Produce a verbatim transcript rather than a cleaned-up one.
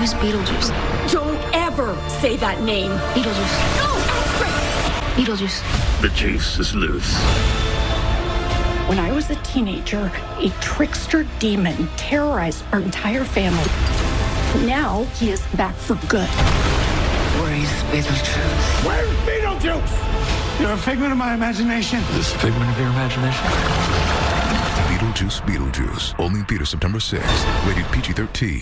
Who's Beetlejuice? Don't ever say that name. Beetlejuice. No, Alfred! Beetlejuice. The juice is loose. When I was a teenager, a trickster demon terrorized our entire family. Now he is back for good. Where is Beetlejuice? Where's Beetlejuice? You're a figment of my imagination. Is this a figment of your imagination? Beetlejuice, Beetlejuice. Only in theaters September sixth. Rated P G thirteen.